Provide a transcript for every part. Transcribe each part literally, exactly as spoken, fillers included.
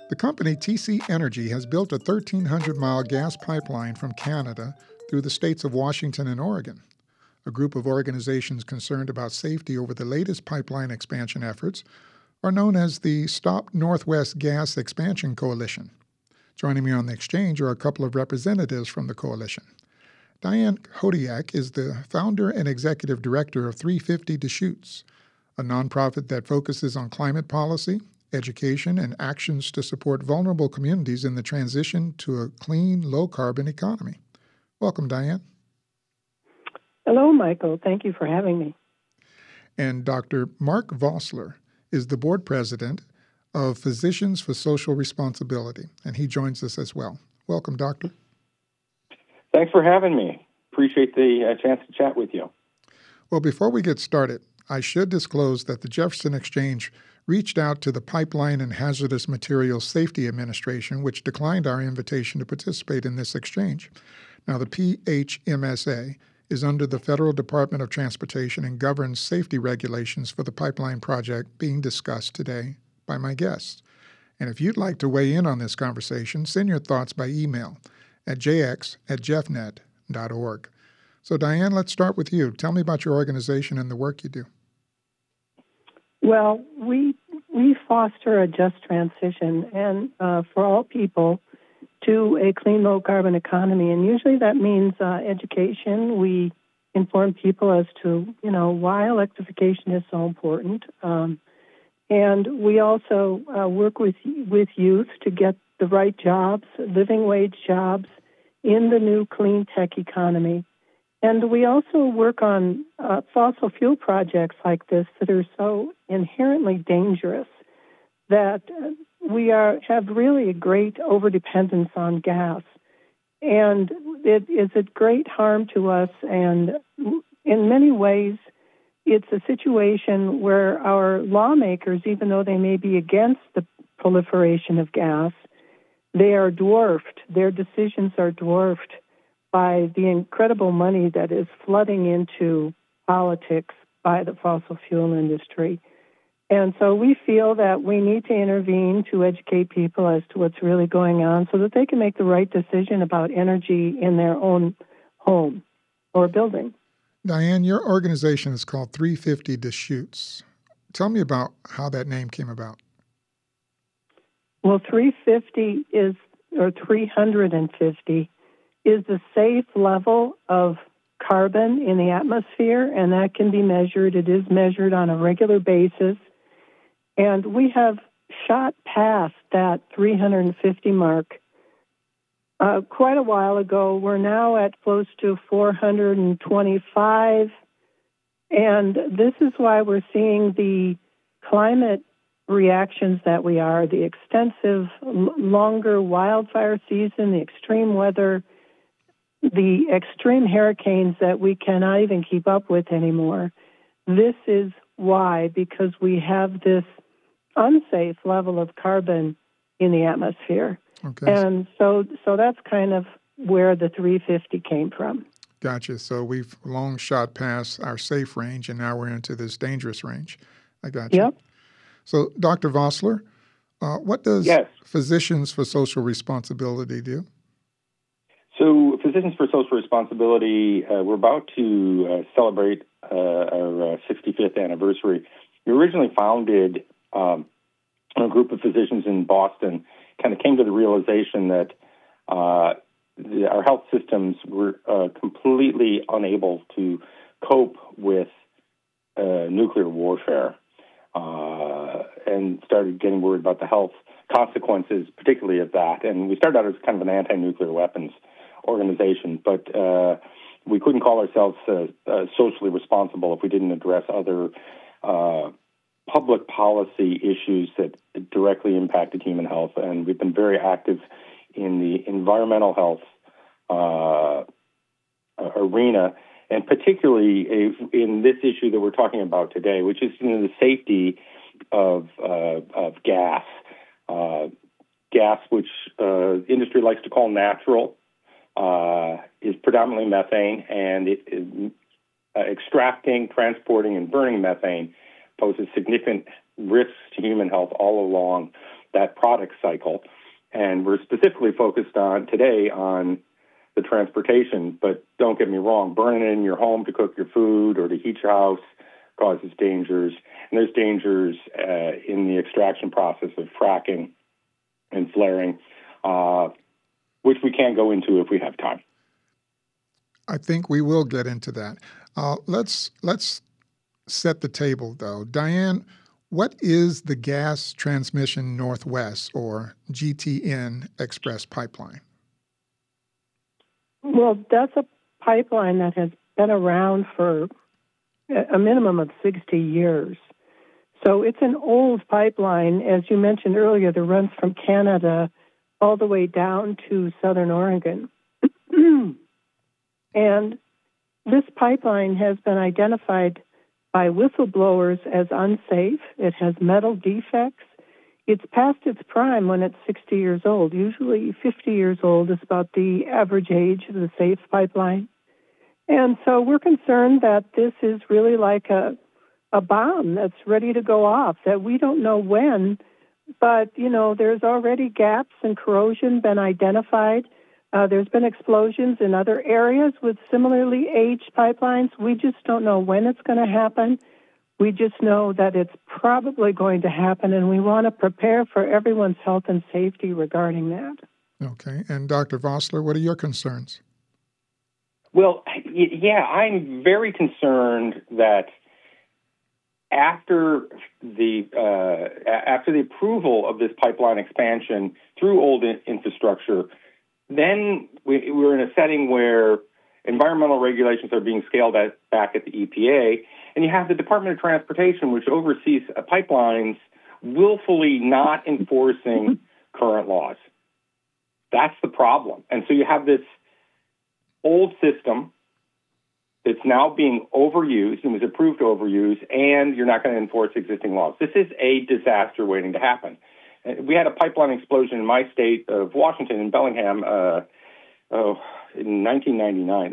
The company T C Energy has built a thirteen hundred mile gas pipeline from Canada through the states of Washington and Oregon. A group of organizations concerned about safety over the latest pipeline expansion efforts are known as the Stop Northwest Gas Expansion Coalition. Joining me on the exchange are a couple of representatives from the coalition. Diane Hodiak is the founder and executive director of three fifty Deschutes, a nonprofit that focuses on climate policy, education, and actions to support vulnerable communities in the transition to a clean, low-carbon economy. Welcome, Diane. Hello, Michael. Thank you for having me. And Doctor Mark Vossler is the board president of Physicians for Social Responsibility, and he joins us as well. Welcome, Doctor. Thanks for having me. Appreciate the uh, chance to chat with you. Well, before we get started, I should disclose that the Jefferson Exchange reached out to the Pipeline and Hazardous Materials Safety Administration, which declined our invitation to participate in this exchange. Now, the P H M S A is under the Federal Department of Transportation and governs safety regulations for the pipeline project being discussed today by my guests. And if you'd like to weigh in on this conversation, send your thoughts by email at j x at jeffnet dot org. So, Diane, let's start with you. Tell me about your organization and the work you do. Well, we we foster a just transition and uh, for all people to a clean, low-carbon economy, and usually that means uh, education. We inform people as to, you know, why electrification is so important, um, and we also uh, work with with youth to get the right jobs, living wage jobs, in the new clean tech economy. And we also work on uh, fossil fuel projects like this that are so inherently dangerous that uh, we are have really a great overdependence on gas. And it is at great harm to us. And in many ways, it's a situation where our lawmakers, even though they may be against the proliferation of gas, they are dwarfed. Their decisions are dwarfed by the incredible money that is flooding into politics by the fossil fuel industry. And so we feel that we need to intervene to educate people as to what's really going on so that they can make the right decision about energy in their own home or building. Diane, your organization is called three fifty Deschutes. Tell me about how that name came about. Well, three fifty is, or three hundred fifty, is the safe level of carbon in the atmosphere, and that can be measured. It is measured on a regular basis. And we have shot past that three hundred fifty mark uh, quite a while ago. We're now at close to four hundred twenty-five. And this is why we're seeing the climate reactions that we are, the extensive, l- longer wildfire season, the extreme weather, the extreme hurricanes that we cannot even keep up with anymore. This is why, because we have this unsafe level of carbon in the atmosphere. Okay. And so so that's kind of where the three fifty came from. Gotcha. So we've long shot past our safe range, and now we're into this dangerous range. I got you. Yep. So, Doctor Vossler, uh, what does Yes. Physicians for Social Responsibility do? So, Physicians for Social Responsibility, uh, we're about to uh, celebrate uh, our uh, sixty-fifth anniversary. We originally founded um, a group of physicians in Boston, kind of came to the realization that uh, the, our health systems were uh, completely unable to cope with uh, nuclear warfare. Uh, and started getting worried about the health consequences, particularly of that. And we started out as kind of an anti-nuclear weapons organization, but uh, we couldn't call ourselves uh, uh, socially responsible if we didn't address other uh, public policy issues that directly impacted human health. And we've been very active in the environmental health uh, arena, and particularly in this issue that we're talking about today, which is, you know, the safety of uh, of gas, uh, gas which uh, industry likes to call natural, uh, is predominantly methane, and it is, uh, extracting, transporting, and burning methane poses significant risks to human health all along that product cycle. And we're specifically focused on today on the transportation. But don't get me wrong, burning it in your home to cook your food or to heat your house causes dangers. And there's dangers uh, in the extraction process of fracking and flaring, uh, which we can go into if we have time. I think we will get into that. Uh, let's let's set the table, though. Diane, what is the Gas Transmission Northwest, or G T N, Express pipeline? Well, that's a pipeline that has been around for a minimum of sixty years. So it's an old pipeline, as you mentioned earlier, that runs from Canada all the way down to southern Oregon. And this pipeline has been identified by whistleblowers as unsafe. It has metal defects. It's past its prime when it's sixty years old. Usually fifty years old is about the average age of the safe pipeline. And so we're concerned that this is really like a, a bomb that's ready to go off, that we don't know when, but, you know, there's already gaps and corrosion been identified. Uh, there's been explosions in other areas with similarly aged pipelines. We just don't know when it's going to happen. We just know that it's probably going to happen, and we want to prepare for everyone's health and safety regarding that. Okay. And Doctor Vossler, what are your concerns? Well, yeah, I'm very concerned that after the uh, after the approval of this pipeline expansion through old infrastructure, then we, we're in a setting where environmental regulations are being scaled at, back at the E P A, and you have the Department of Transportation, which oversees uh, pipelines, willfully not enforcing current laws. That's the problem. And so you have this old system that's now being overused and was approved to overuse, and you're not going to enforce existing laws. This is a disaster waiting to happen. We had a pipeline explosion in my state of Washington, in Bellingham, uh, oh, in nineteen ninety-nine.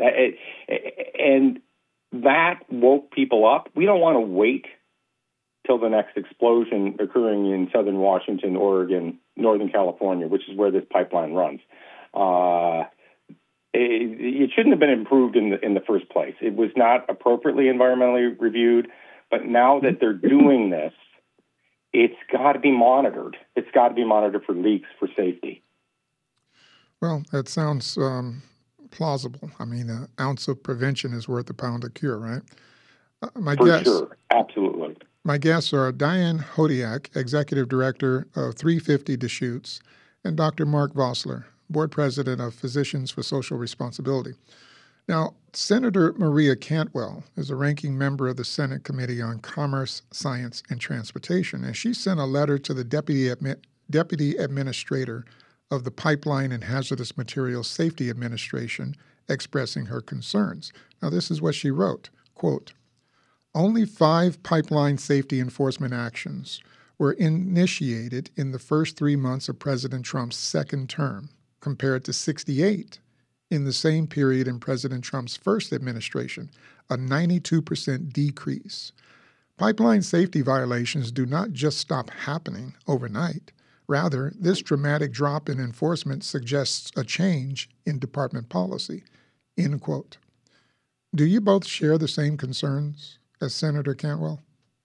And that woke people up. We don't want to wait till the next explosion occurring in southern Washington, Oregon, Northern California, which is where this pipeline runs. Uh, it, it shouldn't have been improved in the, in the first place. It was not appropriately environmentally reviewed, but now that they're doing this, it's got to be monitored. It's got to be monitored for leaks, for safety. Well, that sounds um, plausible. I mean, an ounce of prevention is worth a pound of cure, right? Uh, my for guess, sure, absolutely. My guests are Diane Hodiak, Executive Director of three fifty Deschutes, and Doctor Mark Vossler, Board President of Physicians for Social Responsibility. Now, Senator Maria Cantwell is a ranking member of the Senate Committee on Commerce, Science, and Transportation, and she sent a letter to the Deputy, Admi- Deputy Administrator of the Pipeline and Hazardous Materials Safety Administration expressing her concerns. Now, this is what she wrote, quote, "Only five pipeline safety enforcement actions were initiated in the first three months of President Trump's second term, compared to sixty-eight in the same period in President Trump's first administration, a ninety-two percent decrease. Pipeline safety violations do not just stop happening overnight. Rather, this dramatic drop in enforcement suggests a change in department policy," end quote. Do you both share the same concerns as Senator Cantwell?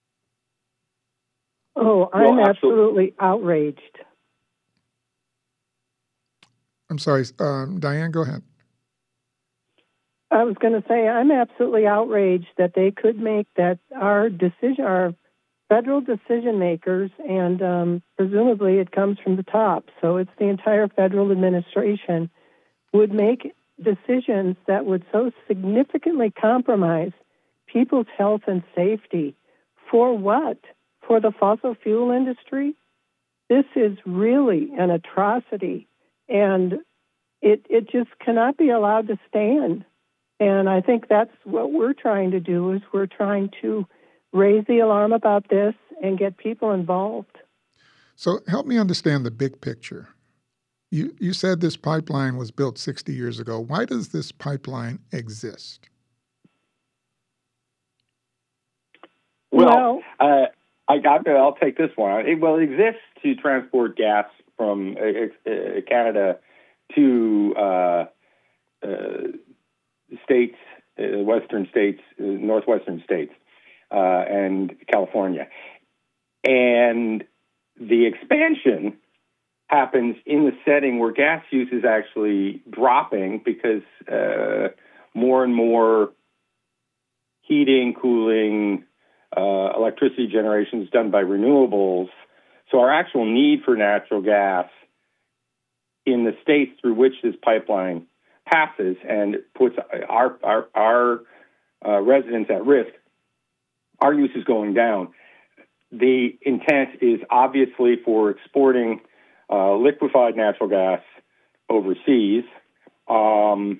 Oh, I'm well, absolutely outraged. I'm sorry, um, Diane, go ahead. I was going to say I'm absolutely outraged that they could make that our decision, our federal decision makers, and um, presumably it comes from the top, so it's the entire federal administration, would make decisions that would so significantly compromise people's health and safety. For what? For the fossil fuel industry? This is really an atrocity, and it it just cannot be allowed to stand. And I think that's what we're trying to do, is we're trying to raise the alarm about this and get people involved. So help me understand the big picture. You you said this pipeline was built sixty years ago. Why does this pipeline exist? Well, Well, uh, I got. I'll take this one. It, well, it exists to transport gas from uh, uh, Canada to uh, uh, states, uh, western states, uh, northwestern states, uh, and California, and the expansion happens in the setting where gas use is actually dropping because uh, more and more heating, cooling, uh, electricity generation is done by renewables. So our actual need for natural gas in the states through which this pipeline passes and puts our our, our uh, residents at risk, our use is going down. The intent is obviously for exporting uh, liquefied natural gas overseas. Um,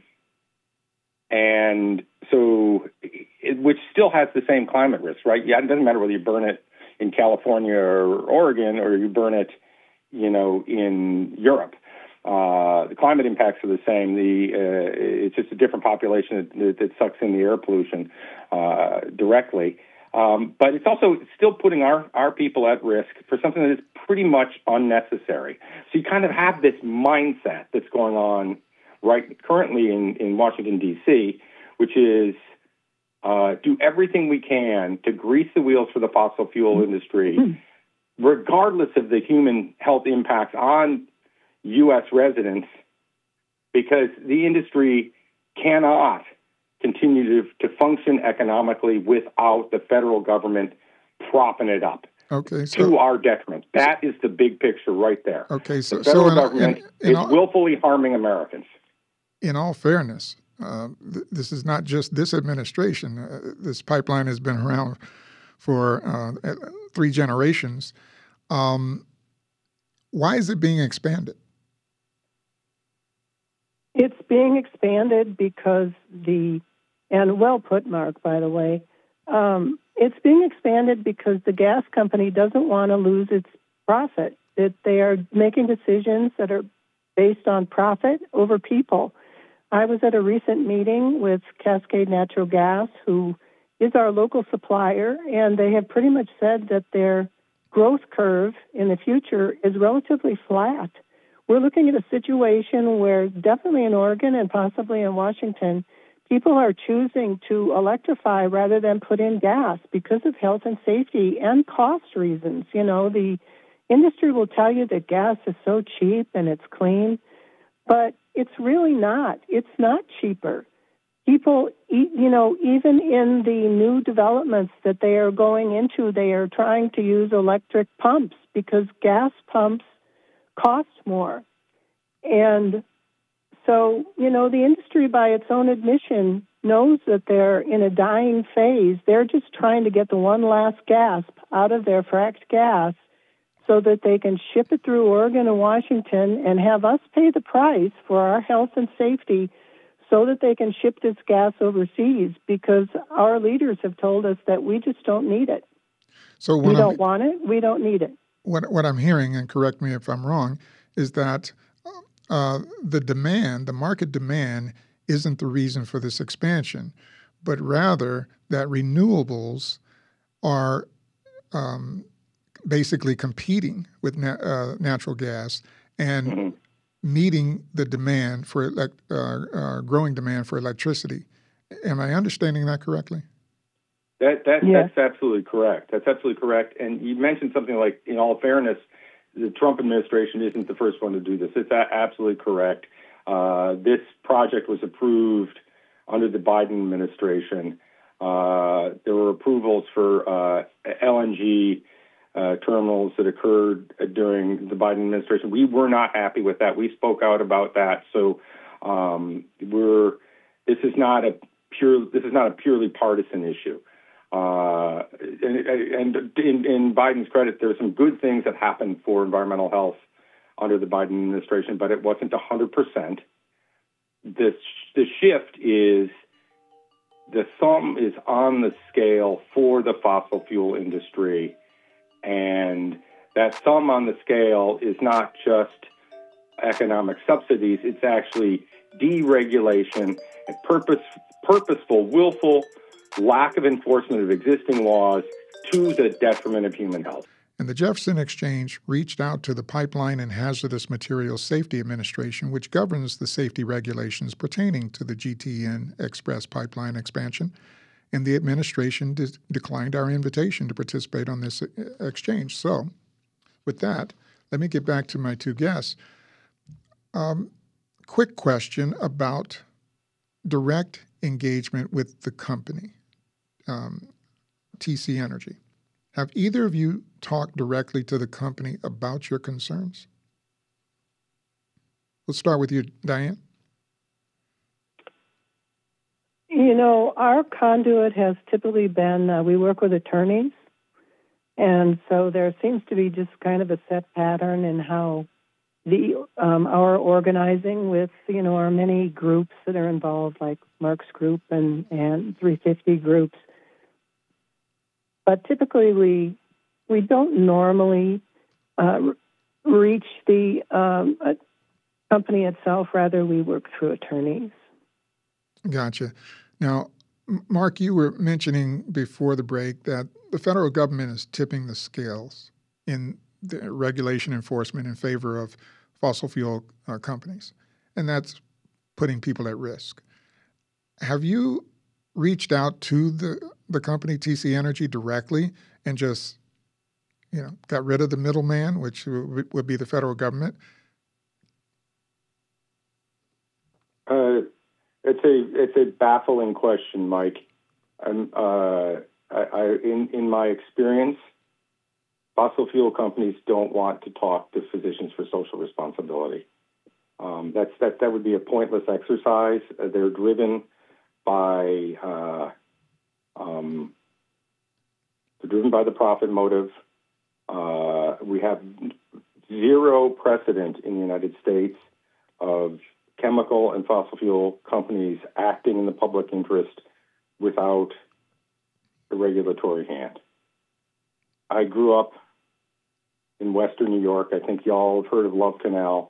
and so, it, which still has the same climate risk, right? Yeah, it doesn't matter whether you burn it in California or Oregon or you burn it, you know, in Europe. Uh, the climate impacts are the same. The uh, it's just a different population that, that sucks in the air pollution uh, directly. Um, but it's also still putting our, our people at risk for something that is pretty much unnecessary. So you kind of have this mindset that's going on right currently in, in Washington, D C, which is uh, do everything we can to grease the wheels for the fossil fuel industry, regardless of the human health impacts on U S residents, because the industry cannot continue to, to function economically without the federal government propping it up. Okay, so, to our detriment. That is the big picture right there. Okay, so the federal so in, government in, in is all, willfully harming Americans. In all fairness, uh, th- this is not just this administration. Uh, this pipeline has been around for uh, three generations. Um, why is it being expanded? It's being expanded because the, and well put, Mark, by the way, um, it's being expanded because the gas company doesn't want to lose its profit. That they are making decisions that are based on profit over people. I was at a recent meeting with Cascade Natural Gas, who is our local supplier, and they have pretty much said that their growth curve in the future is relatively flat. We're looking at a situation where definitely in Oregon and possibly in Washington, people are choosing to electrify rather than put in gas because of health and safety and cost reasons. You know, the industry will tell you that gas is so cheap and it's clean, but it's really not. It's not cheaper. People, you know, even in the new developments that they are going into, they are trying to use electric pumps because gas pumps cost more. And so, you know, the industry by its own admission knows that they're in a dying phase. They're just trying to get the one last gasp out of their fracked gas so that they can ship it through Oregon and Washington and have us pay the price for our health and safety so that they can ship this gas overseas, because our leaders have told us that we just don't need it. So we don't I'm, want it. We don't need it. What, what I'm hearing, and correct me if I'm wrong, is that uh, the demand, the market demand, isn't the reason for this expansion, but rather that renewables are um, basically competing with na- uh, natural gas and mm-hmm. meeting the demand for elect- uh, uh, growing demand for electricity. Am I understanding that correctly? That, that yes. That's absolutely correct. That's absolutely correct. And you mentioned something like, in all fairness, the Trump administration isn't the first one to do this. It's a- absolutely correct. Uh, this project was approved under the Biden administration. Uh, there were approvals for uh, L N G uh, terminals that occurred during the Biden administration. We were not happy with that. We spoke out about that. So um, we're this is not a pure this is not a purely partisan issue. Uh, and, and in, in Biden's credit, there are some good things that happened for environmental health under the Biden administration, but it wasn't one hundred percent. The, the shift is the thumb is on the scale for the fossil fuel industry, and that thumb on the scale is not just economic subsidies, it's actually deregulation and purpose, purposeful, willful lack of enforcement of existing laws to the detriment of human health. And the Jefferson Exchange reached out to the Pipeline and Hazardous Materials Safety Administration, which governs the safety regulations pertaining to the G T N Express pipeline expansion, and the administration de- declined our invitation to participate on this exchange. So, with that, let me get back to my two guests. Um, quick question about direct engagement with the company, um, T C Energy. Have either of you talked directly to the company about your concerns? We'll start with you, Diane. You know, our conduit has typically been, uh, we work with attorneys, and so there seems to be just kind of a set pattern in how the um, our organizing with, you know, our many groups that are involved, like Mark's group and, and three fifty groups. But typically, we we don't normally uh, reach the um, uh, company itself. Rather, we work through attorneys. Gotcha. Now, Mark, you were mentioning before the break that the federal government is tipping the scales in the regulation enforcement in favor of fossil fuel uh, companies, and that's putting people at risk. Have you reached out to the, the company T C Energy directly and just, you know, got rid of the middleman, which w- would be the federal government? Uh, it's a it's a baffling question, Mike. I'm, uh, I, I, in in my experience, fossil fuel companies don't want to talk to Physicians for Social Responsibility. Um, that's that that would be a pointless exercise. Uh, they're driven by uh, um, they're driven by the profit motive. Uh, we have zero precedent in the United States of chemical and fossil fuel companies acting in the public interest without a regulatory hand. I grew up in Western New York. I think y'all have heard of Love Canal.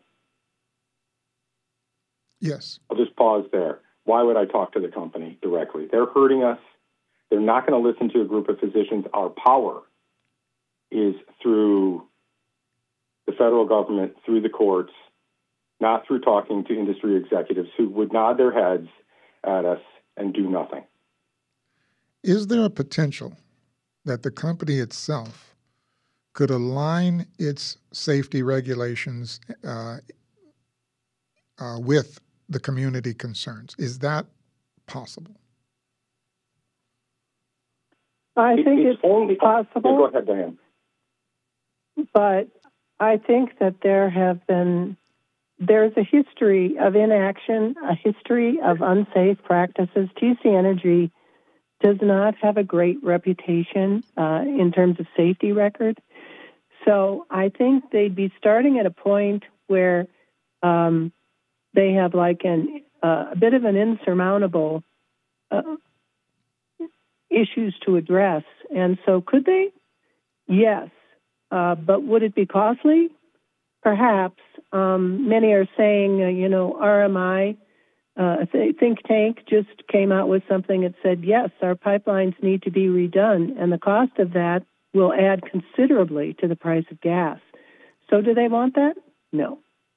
Yes. I'll just pause there. Why would I talk to the company directly? They're hurting us. They're not going to listen to a group of physicians. Our power is through the federal government, through the courts, not through talking to industry executives who would nod their heads at us and do nothing. Is there a potential that the company itself could align its safety regulations uh, uh, with the community concerns? Is that possible? I think it's, it's, it's only possible. Yeah, go ahead, Diane. But I think that there have been, there's a history of inaction, a history of unsafe practices. T C Energy does not have a great reputation uh, in terms of safety record. So I think they'd be starting at a point where um, they have like an, uh, a bit of an insurmountable uh, issues to address. And so could they? Yes. Uh, but would it be costly? Perhaps. Um, many are saying, uh, you know, R M I, uh, a th- think tank, just came out with something that said, yes, our pipelines need to be redone, and the cost of that will add considerably to the price of gas. So do they want that? No.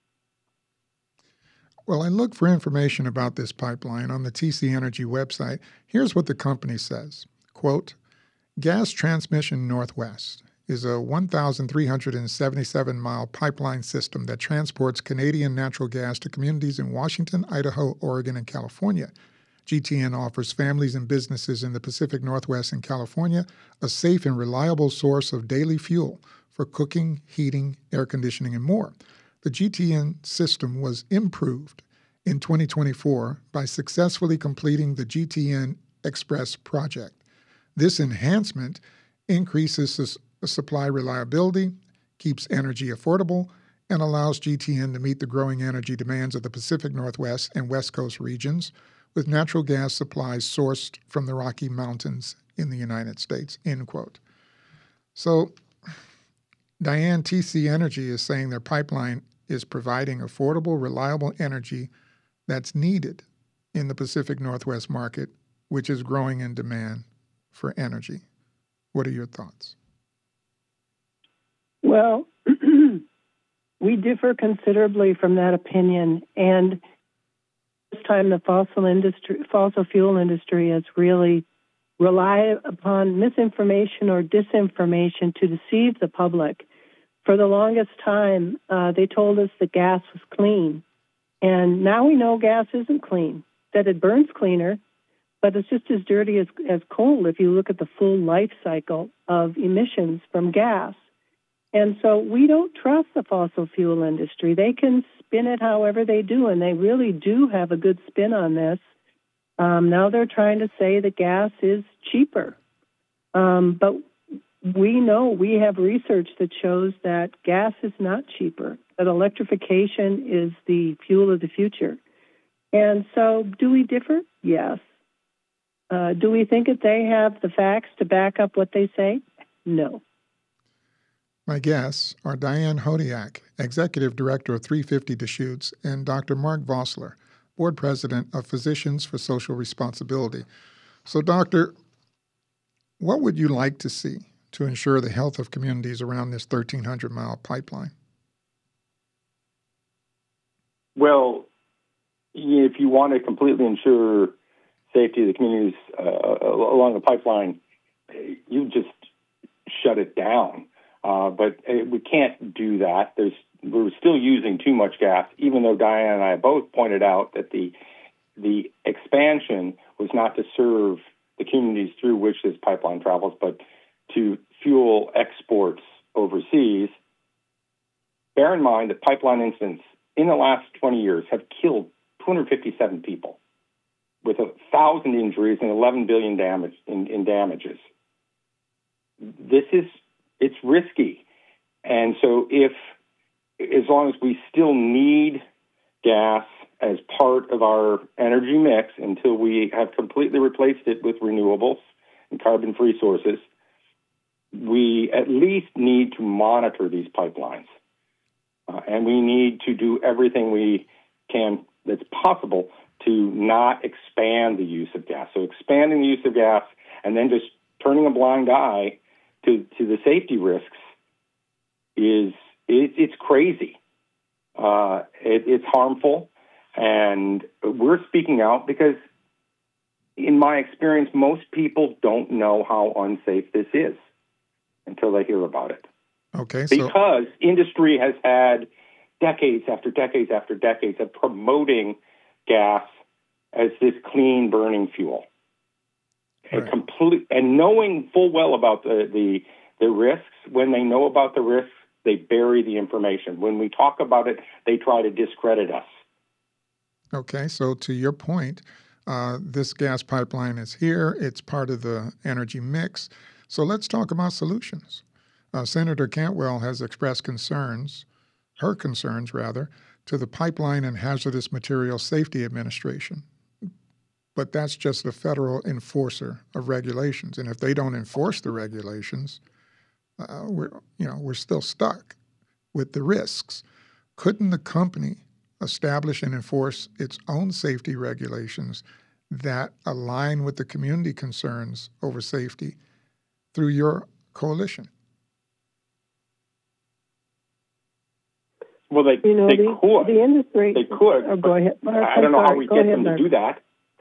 Well, I looked for information about this pipeline on the T C Energy website. Here's what the company says. Quote, Gas Transmission Northwest is a one thousand three hundred seventy-seven mile pipeline system that transports Canadian natural gas to communities in Washington, Idaho, Oregon, and California. G T N offers families and businesses in the Pacific Northwest and California a safe and reliable source of daily fuel for cooking, heating, air conditioning, and more. The G T N system was improved in twenty twenty-four by successfully completing the G T N Express project. This enhancement increases the supply reliability, keeps energy affordable, and allows G T N to meet the growing energy demands of the Pacific Northwest and West Coast regions with natural gas supplies sourced from the Rocky Mountains in the United States, end quote. So, Diane, T C Energy is saying their pipeline is providing affordable, reliable energy that's needed in the Pacific Northwest market, which is growing in demand for energy. What are your thoughts? Well, we differ considerably from that opinion, and this time the fossil industry, fossil fuel industry has really relied upon misinformation or disinformation to deceive the public. For the longest time, uh, they told us that gas was clean, and now we know gas isn't clean, that it burns cleaner, but it's just as dirty as, as coal if you look at the full life cycle of emissions from gas. And so we don't trust the fossil fuel industry. They can spin it however they do, and they really do have a good spin on this. Um, now they're trying to say that gas is cheaper. Um, but we know, we have research that shows that gas is not cheaper, that electrification is the fuel of the future. And so do we differ? Yes. Uh, do we think that they have the facts to back up what they say? No. My guests are Diane Hodiak, Executive Director of three fifty Deschutes, and Doctor Mark Vossler, Board President of Physicians for Social Responsibility. So, Doctor, what would you like to see to ensure the health of communities around this thirteen hundred mile pipeline? Well, if you want to completely ensure safety of the communities uh, along the pipeline, you just shut it down. Uh, but uh, we can't do that. There's, we're still using too much gas, even though Diane and I both pointed out that the the expansion was not to serve the communities through which this pipeline travels, but to fuel exports overseas. Bear in mind that pipeline incidents in the last twenty years have killed two hundred fifty-seven people, with a thousand injuries and eleven billion damage in, in damages. This is it's risky, and so if as long as we still need gas as part of our energy mix until we have completely replaced it with renewables and carbon-free sources, we at least need to monitor these pipelines, uh, and we need to do everything we can that's possible to not expand the use of gas. So expanding the use of gas and then just turning a blind eye to, to the safety risks is it, it's crazy. Uh, it, it's harmful, and we're speaking out because, in my experience, most people don't know how unsafe this is until they hear about it. Okay, so because industry has had decades after decades after decades of promoting gas as this clean burning fuel. Right. And complete and knowing full well about the, the the risks, when they know about the risks, they bury the information. When we talk about it, they try to discredit us. Okay, so to your point, uh, this gas pipeline is here. It's part of the energy mix. So let's talk about solutions. Uh, Senator Cantwell has expressed concerns, her concerns rather, to the Pipeline and Hazardous Materials Safety Administration. But that's just the federal enforcer of regulations. And if they don't enforce the regulations, uh, we're, you know, we're still stuck with the risks. Couldn't the company establish and enforce its own safety regulations that align with the community concerns over safety through your coalition? Well, they, you know, they the, could. The industry. They could. Oh, go ahead. Mark, I don't know sorry. how we go get ahead, them Mark. to do that.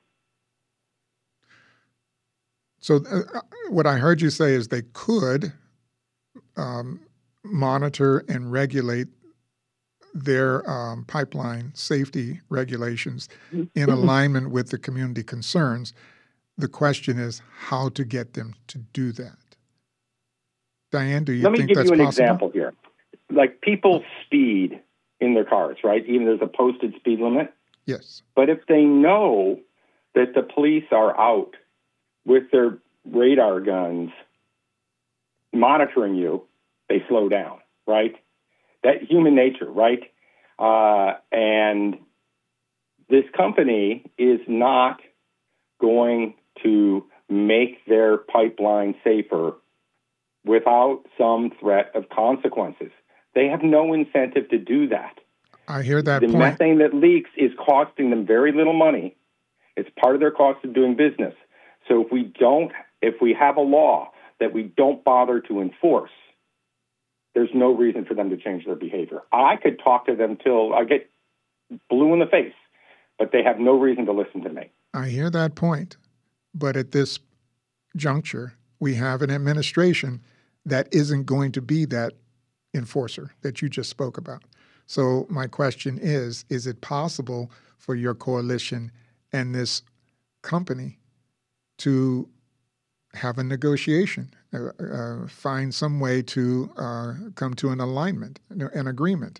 So uh, what I heard you say is they could um, monitor and regulate their um, pipeline safety regulations in alignment with the community concerns. The question is how to get them to do that. Diane, do you Let me think give that's you an possible? example here. Like people speed in their cars, right? Even there's a posted speed limit. Yes. But if they know that the police are out with their radar guns monitoring you, they slow down, right? That human nature, right? Uh, and this company is not going to make their pipeline safer without some threat of consequences. They have no incentive to do that. I hear that the point. methane that leaks is costing them very little money. It's part of their cost of doing business. So if we don't, if we have a law that we don't bother to enforce, there's no reason for them to change their behavior. I could talk to them till I get blue in the face, but they have no reason to listen to me. I hear that point, but at this juncture, we have an administration that isn't going to be that enforcer that you just spoke about. So my question is, is it possible for your coalition and this company to have a negotiation, uh, uh, find some way to uh, come to an alignment, an agreement?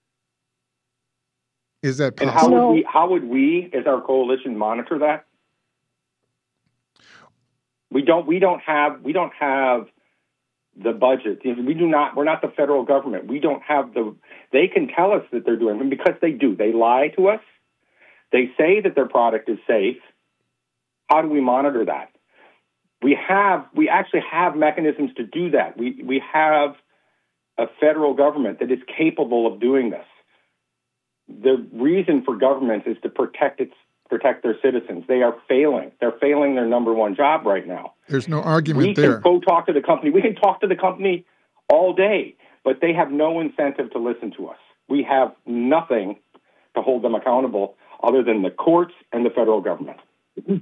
Is that possible? And how would we, how would we, as our coalition, monitor that? We don't. We don't have. We don't have the budget. We do not. We're not the federal government. We don't have the. They can tell us that they're doing it because they do. They lie to us. They say that their product is safe. How do we monitor that? We have. We actually have mechanisms to do that. We we have a federal government that is capable of doing this. The reason for governments is to protect its protect their citizens. They are failing. They're failing their number one job right now. There's no argument we there. We can go talk to the company. We can talk to the company all day, but they have no incentive to listen to us. We have nothing to hold them accountable other than the courts and the federal government. And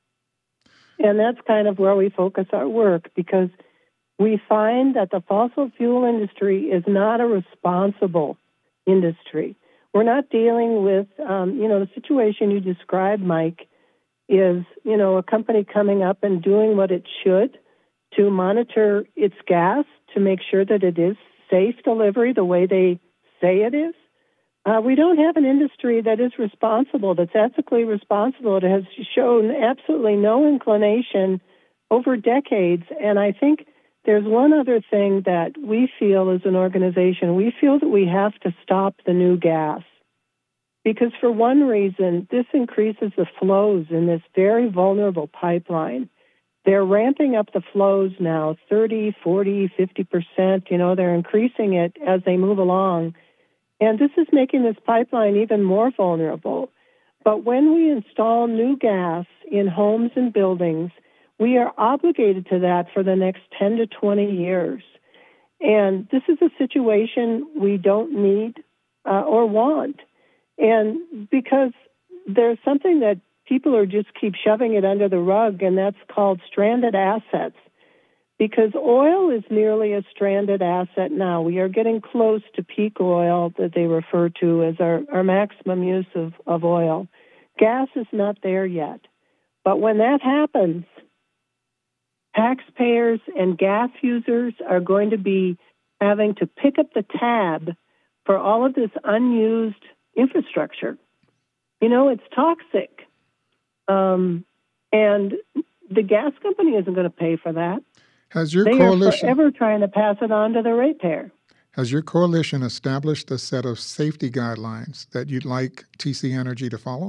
that's kind of where we focus our work, because we find that the fossil fuel industry is not a responsible industry. We're not dealing with, um, you know, the situation you described, Mike, is, you know, a company coming up and doing what it should to monitor its gas to make sure that it is safe delivery the way they say it is. Uh, we don't have an industry that is responsible, that's ethically responsible. It has shown absolutely no inclination over decades. And I think there's one other thing that we feel as an organization. We feel that we have to stop the new gas because, for one reason, this increases the flows in this very vulnerable pipeline. They're ramping up the flows now, thirty, forty, fifty percent. You know, they're increasing it as they move along. And this is making this pipeline even more vulnerable. But when we install new gas in homes and buildings, we are obligated to that for the next ten to twenty years. And this is a situation we don't need uh, or want. And because there's something that people are just keep shoving it under the rug, and that's called stranded assets. Because oil is nearly a stranded asset now. We are getting close to peak oil that they refer to as our, our maximum use of, of oil. Gas is not there yet. But when that happens, taxpayers and gas users are going to be having to pick up the tab for all of this unused infrastructure. You know, it's toxic. Um, and the gas company isn't going to pay for that. Has your they coalition, are forever trying to pass it on to the ratepayer. Has your coalition established a set of safety guidelines that you'd like T C Energy to follow?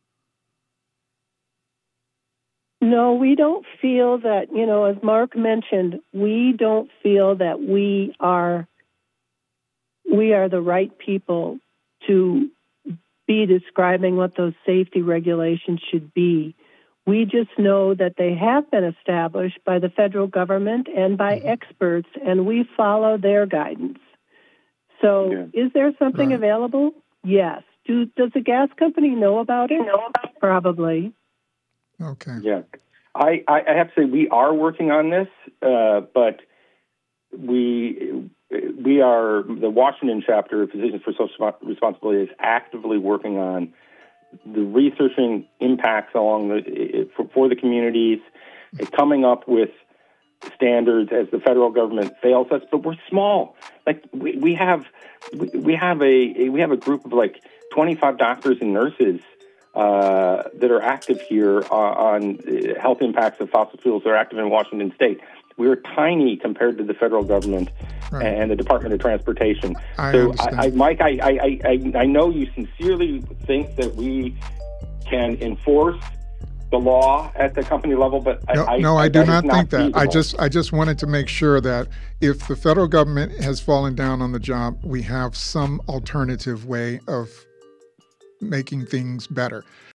No, we don't feel that, you know, as Mark mentioned, we don't feel that we are we are the right people to be describing what those safety regulations should be. We just know that they have been established by the federal government and by mm-hmm. experts, and we follow their guidance. So yeah. Is there something right. available? Yes. Do, does the gas company know about it? Know about it? Probably. Okay. Yeah. I, I have to say we are working on this, uh, but we we are, the Washington chapter of Physicians for Social Responsibility is actively working on the researching impacts along the for, for the communities, coming up with standards as the federal government fails us. But we're small. Like we, we have we, we have a we have a group of like twenty-five doctors and nurses uh, that are active here on, on health impacts of fossil fuels. They're active in Washington State. We're tiny compared to the federal government right. and the Department of Transportation. I so, understand. I, I, Mike, I, I, I, I know you sincerely think that we can enforce the law at the company level, but no, I, no, I, I do not, not think that. feasible. I just, I just wanted to make sure that if the federal government has fallen down on the job, we have some alternative way of making things better.